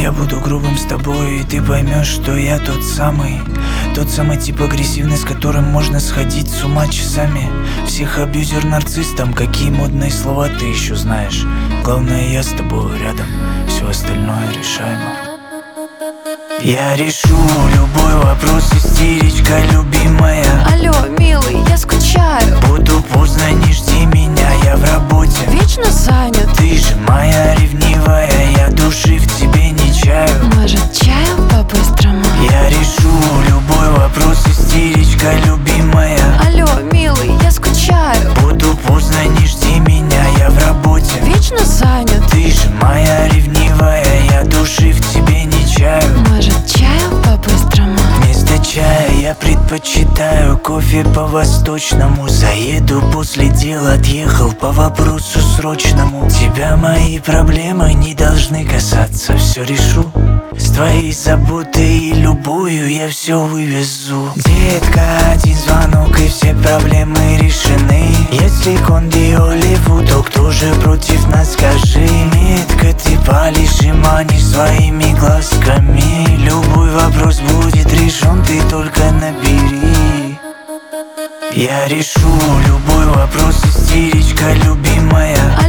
Я буду грубым с тобой, и ты поймешь, что я тот самый тип агрессивный, с которым можно сходить с ума часами. Всех абьюзер нарциссом, какие модные слова ты еще знаешь. Главное, я с тобой рядом, все остальное решаемо. Я решу любой вопрос, истеричка любимая. Алло, милый, я скучаю. Буду поздно, не жди меня, я в работе. Вечно занят. Ты же моя ревнивая, я души в тебе не чаю. Может, чаю по-быстрому? Я решу любой вопрос, истеричка любимая. Алло, милый, я скучаю. Буду поздно, не жди меня, я в работе. Вечно занят. Ты же моя ревнивая, я души в тебе не чаю. Может, чаю по-быстрому? Вместо чая я предпочитаю кофе по-восточному. Заеду после дела, отъехал по вопросу срочному. Тебя мои проблемы не должны касаться, все решу. С твоей заботой и любовью я все вывезу. Детка, один звонок и все проблемы решены. Если кондиоливу, то кто же против нас, скажи? Метко ты палишь и манишь своими глазками. Любой вопрос будет решен, ты только набери. Я решу любой вопрос, истеричка любимая.